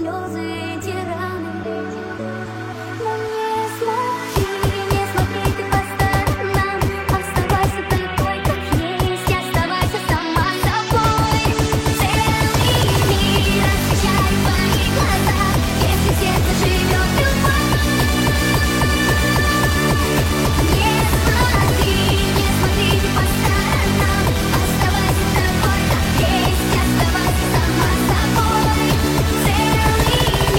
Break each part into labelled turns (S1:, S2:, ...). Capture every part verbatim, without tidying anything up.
S1: слезы эти раны. Но не смотри, не смотри ты по сторонам. Оставайся такой, как есть, оставайся сама собой. Целый мир освещает твои глаза, если в сердце живет любовь. Не смотри, не смотри ты по сторонам. Оставайся такой, как есть, оставайся сама собой. Целый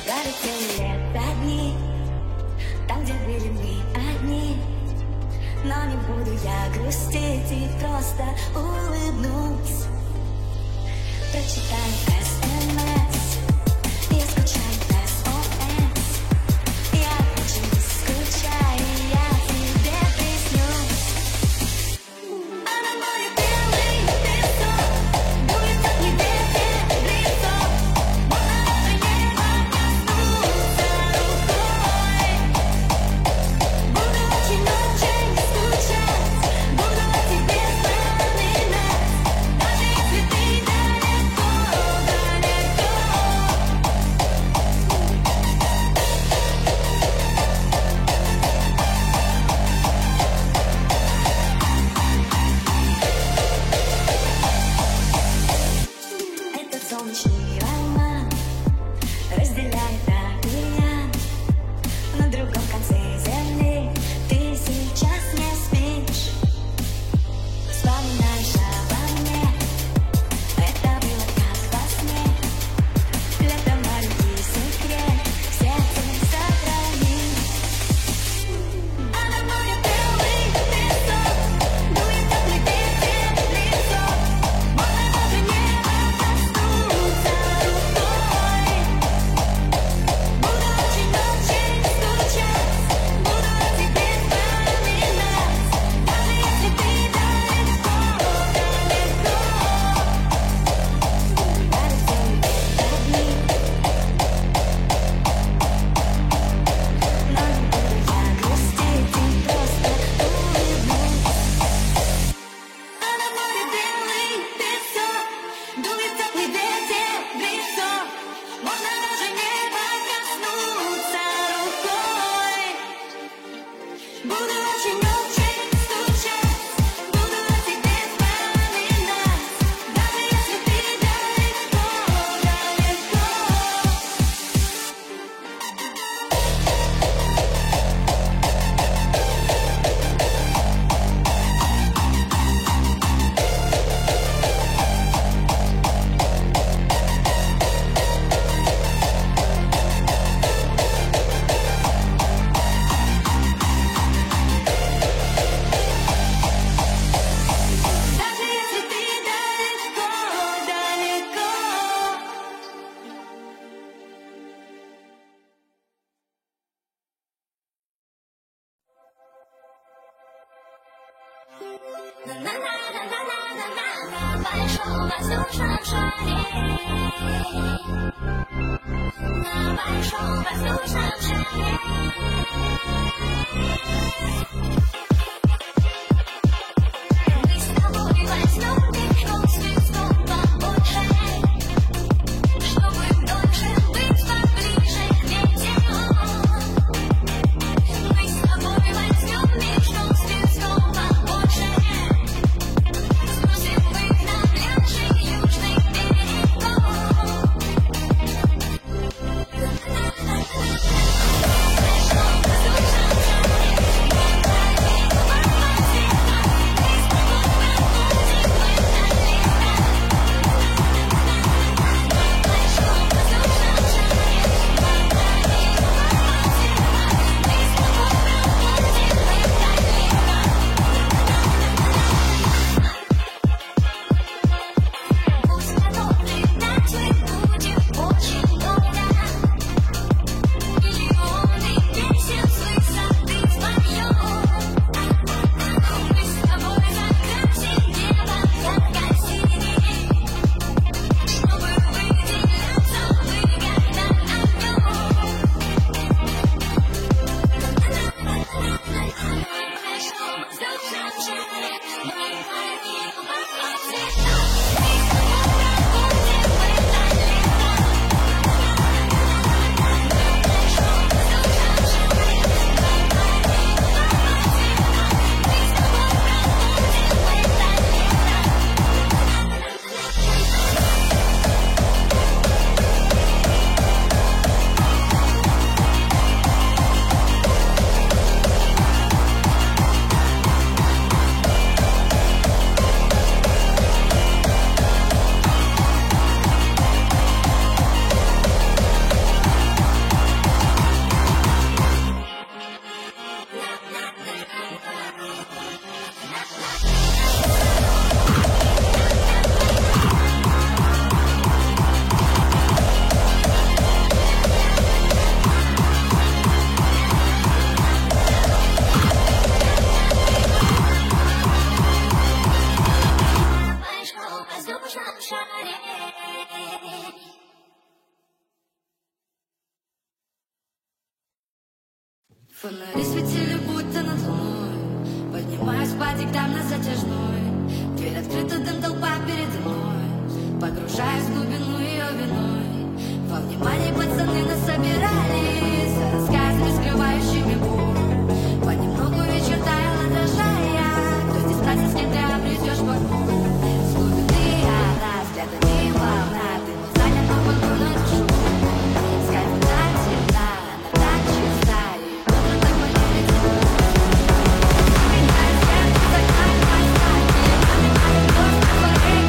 S1: Пролетели лет одни, там, где были мы одни. Но не буду я грустить и просто улыбнусь. Прочитаю эс эм эс, я скучаю эс о эс. Я очень скучаю, я тебе приснюсь. А на море белый песок, дует теплый ветер в лицо. Можно даже небо коснуться рукой. Буду очень-очень скучать, буду о тебе вспоминать, даже если ты далеко, далеко. Этот солнечный роман разделяет океан. На другом конце земли ты сейчас не спишь. Вспоминаешь обо мне, это было как во сне. Лето маленький секрет, в сердце сохрани. А на море белый песок, дует теплый ветер в лицо. Можно даже небо коснуться рукой. Буду очень-очень скучать, буду о тебе вспоминать, даже если ты далеко, далеко. Пролетели лет одни, но не буду я грустить и просто улыбнусь. А на море белый песок, дует теплый ветер в лицо. Можно даже небо коснуться рукой. Буду очень-очень скучать, буду о тебе вспоминать, даже если ты далеко, далеко. Даже если ты далеко, далеко. На большом воздушном шаре, на большом воздушном шаре. Мы с тобой возьмем микрон звездом побольше, чтобы дольше быть поближе к метеору. Мы с тобой возьмем микрон звездом побольше, спустим мы на пляжи южных берегов. На большом воздушном шаре.
S2: Фонари светили будто над луной. Поднимаюсь по диктам на затяжной. Дверь открыта, дым, толпа передо мной. Погружаюсь в глубину ее виной. Во внимании пацаны нас собирались, за рассказами, скрывающими боль. Понемногу вечер таял, отражая. Кто здесь спросит, с кем ты обретешь покой. С глубины она, взглядами волна. Ты был занят, но подводной душу. Скайп так темна, она так чиста. И утро так полетит. Меняет свет, закат, поставки. Обнимает дождь, твоей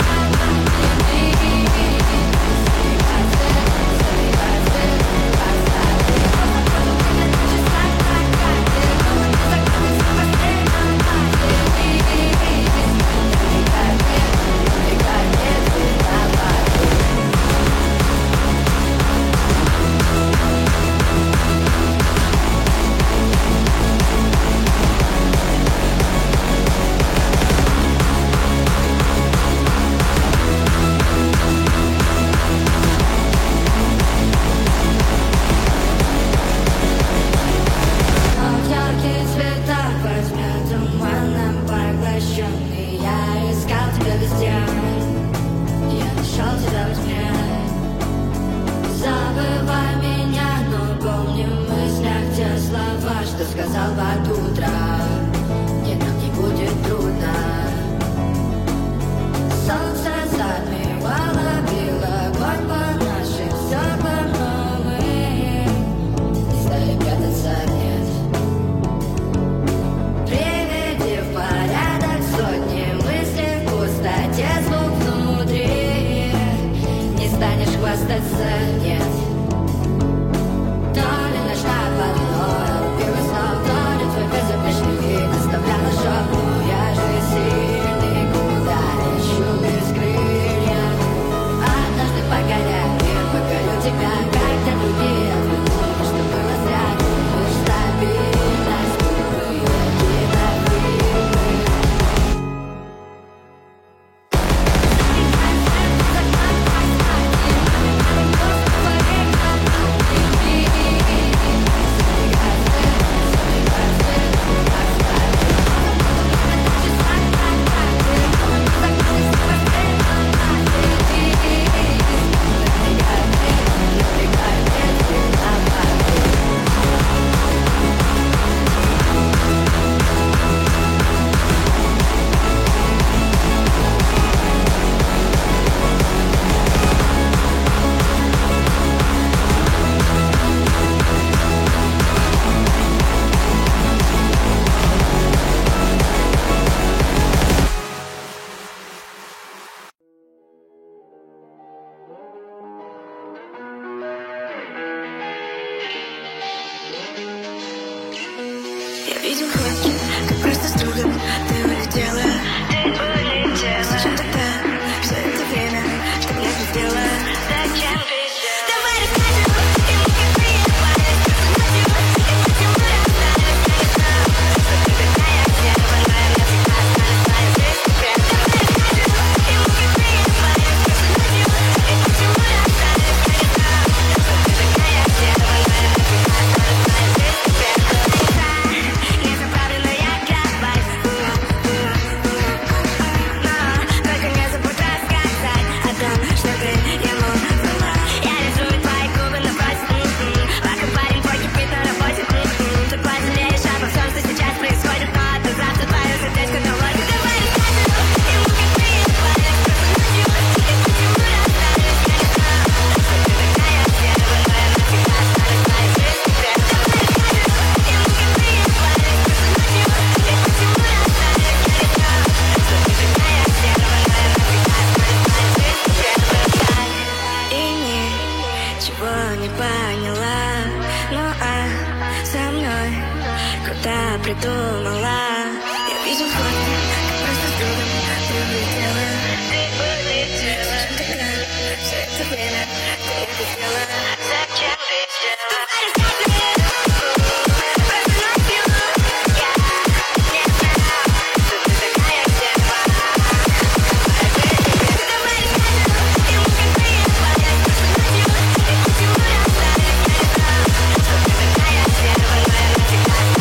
S3: видел фотки, как просто с другом ты улетела. Ты улетела. Зачем тогда все это время, что мне сделала? Зачем ты сделала? Давай расскажем, ему как приехала. Ночью, и почему расстались, я не знала. Что ты такая первая, я всегда знаю свою жизнь. Давай расскажем, ему как приехала. Ночью, и почему расстались, я не знала. Что ты такая первая, я всегда знаю свою жизнь. Незаправленная кровать, но только не забудь рассказать о том, что ты ему была. Я рисую твои губы на брось, пока парень твой кипит на работе. Ты пожалеешь обо всем, что сейчас происходит, но от завтра твое сердечко наложит. Давай расскажем ему, как приехала. Ночью, и почему расстались, я не знала. Что ты такая первая, навсегда останешь в моей жизни. Давай расскажем ему, как приехала. Ночью, и почему расстались, я не знала. Что ты такая первая, навсегда останешь в моей жизни. И ничего не поняла, ну а со мной куда придумала. Я видел фотки, как просто с другом ты улетела. Ты улетела. Зачем тогда все это время ты это сделала? Зачем ты сделала? Давай расскажем, просто ночью я не знала, что ты такая первая. Давай расскажем ему, как приехала. Ночью, и почему расстались, я не знала. Что ты такая первая, навсегда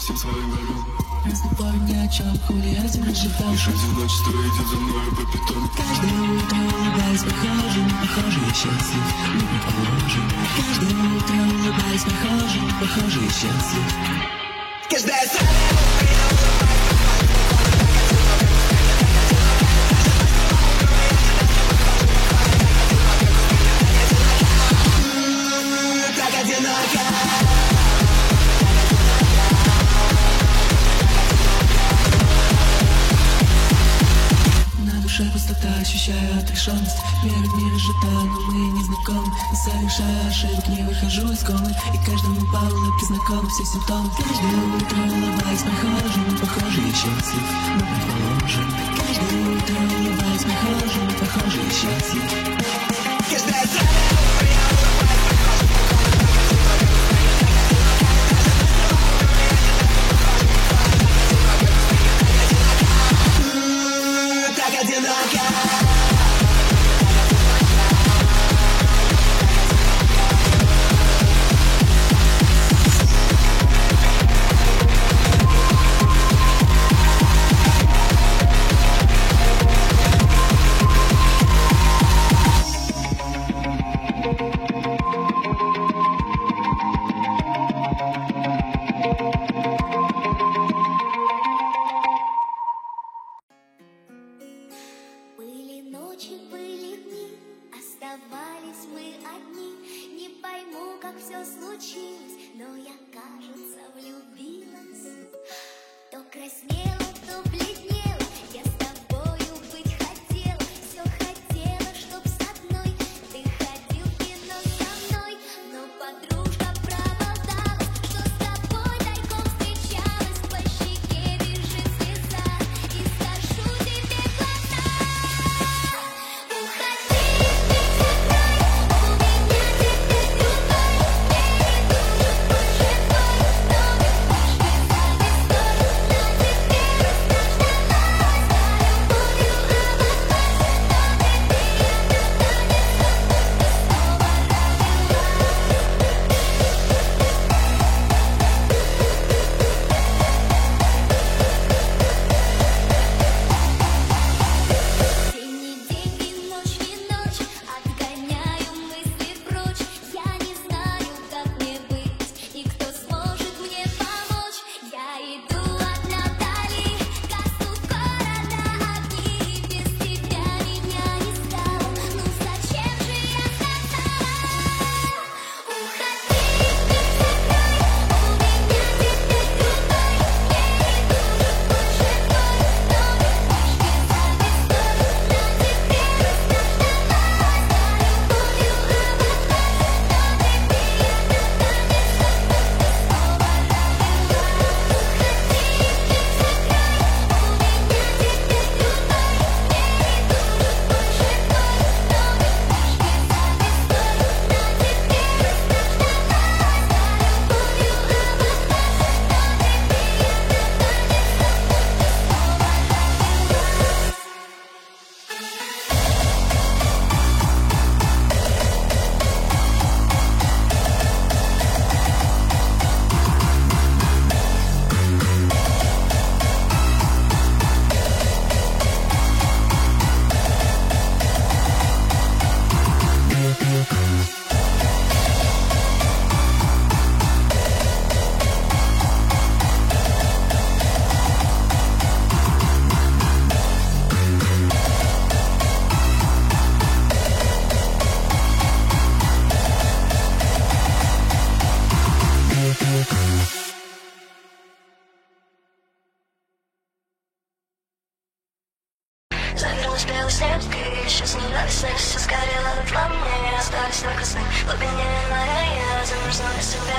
S4: всем своим врагам.
S5: Разговор ни о чем, хули один разжевал.
S4: Лишь одиночество идет за мной по пятам.
S5: Каждое утро улыбаясь прохожим, похоже, я счастлив, ну предположим. Каждое утро улыбаясь прохожим, похоже, я счастлив. Каждое утро пустота, ощущаю отрешенность. Вера в мир сжата, но мы не знакомы. Совершаю ошибок, не выхожу из комы. И каждому по улыбке знакомы все симптомы. Каждое утро улыбаясь прохожим, похоже, я счастлив, но предположим. Каждое утро улыбаясь прохожим, похоже, я счастлив. Каждое утро
S3: Белый снег, и сейчас не радостный, все сгорело дотла, мне остались только сны. В глубине моря я замерзну для себя.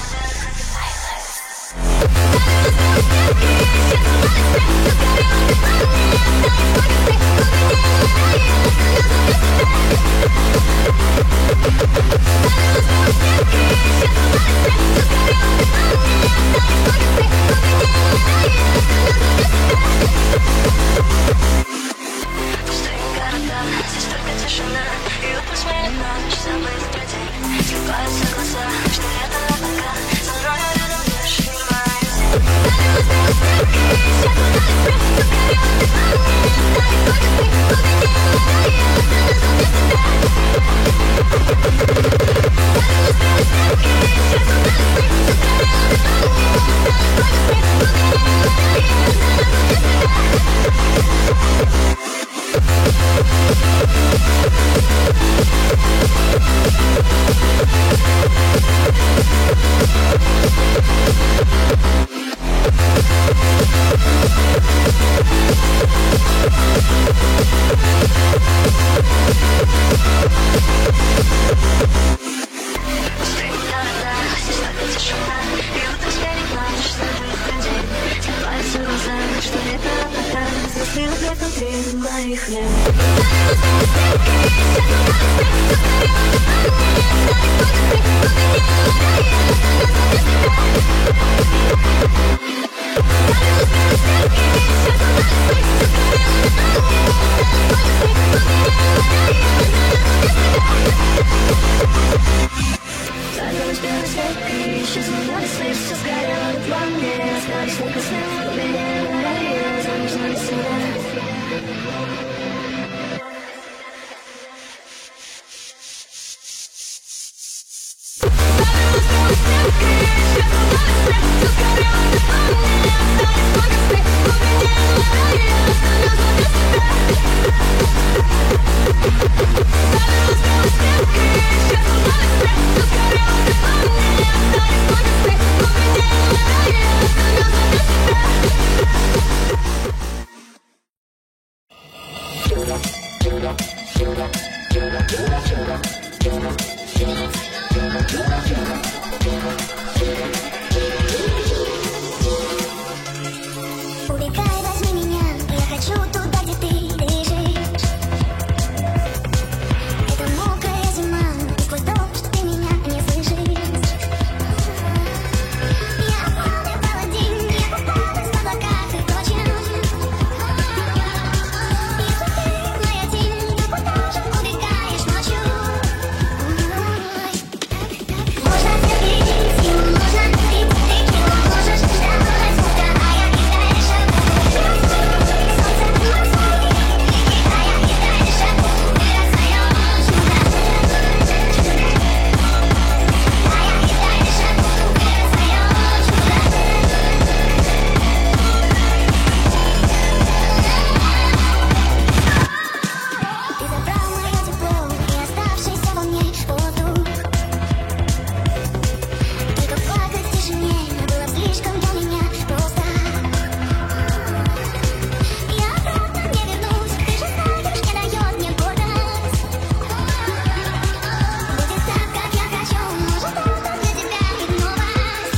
S3: Пустые города, здесь только тишина. И утро сменит ночь, забыть про день. Слепаются глаза, что это пока. За мной рядом лишь не моя. Внутри моих лет. Садилась первый снег, и исчезнула свет, все сгорело во мне. Остались только сны, у меня горело, замечали себя.
S1: Убегай, возьми меня, я хочу туда, где ты лежишь. Это мокрая зима, и сквозь дождь ты меня не слышишь. Я полный паладин, я купалась в облаках и точно. Если ты моя тень, то куда же убегаешь ночью? Можно терпеть силу, можно пить текилу, можешь ждать звука, а я и дальше буду. Солнце морской, реки, а я и дальше буду. Ты раздаешь чудо. А я и дальше буду. Ты раздаешь чудо. Ты забрал мое тепло и оставшийся во мне воздух. Только плакать в тишине было слишком для меня просто. Я обратно не вернусь, ты же знаешь, не дает мне гордость. Будет так, как я хочу, может, это для тебя и новость.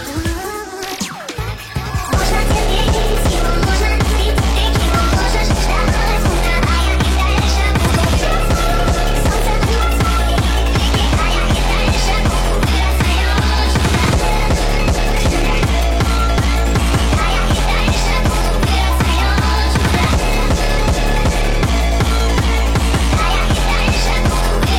S1: Можно терпеть силу, можно пить текилу, можешь ждать звука, а я и дальше буду. Солнце морской, реки, а я и дальше буду. Ты раздаешь чудо. А я и дальше буду. Ты раздаешь чудо. А я и дальше буду. Ты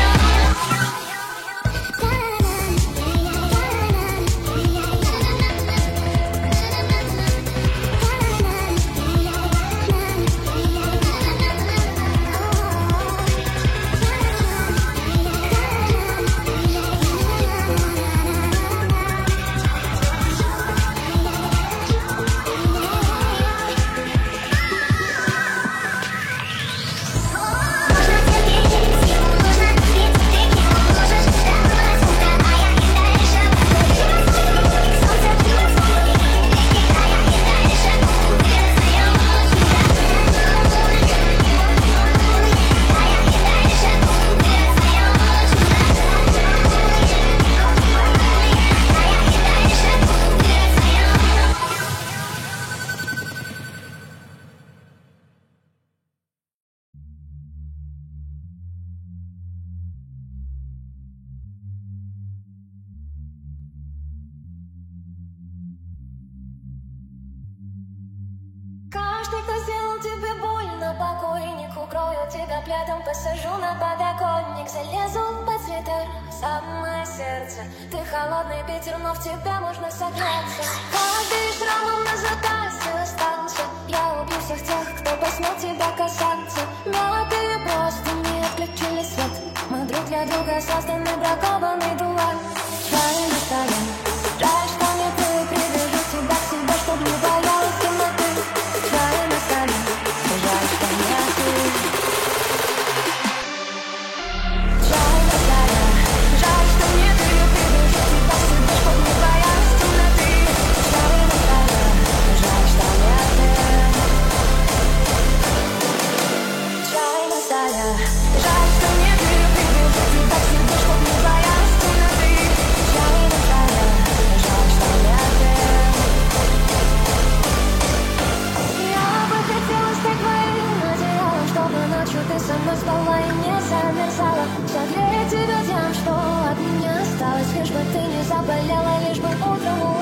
S6: Каждый, кто сделал тебе больно, покойник, укрою тебя пледом, посажу на подоконник, залезу под свитер, самое сердце. Ты холодный ветер, но в тебя можно согреться. Каждый шрамом на запястье остался. Я убью всех тех, кто посмел тебя касаться. Мертвые просто не отключили свет. Мы друг для друга созданы бракованный дуэль. Жаль, не стоим. Жаль, что не ты. Привяжу тебя к себе, чтоб не боялась темноты. Жаль, не стоим. Жаль, что не ты. Жаль, не стоим. Жаль, что не ты. Привяжу тебя к себе, чтоб не боялась темноты. Жаль, не стоим. Жаль, что не ты. Жаль, не стоим. Жаль, что не ты. Привяжу тебя к себе, чтоб не боялась темноты. бы ты не заболела, лишь бы утром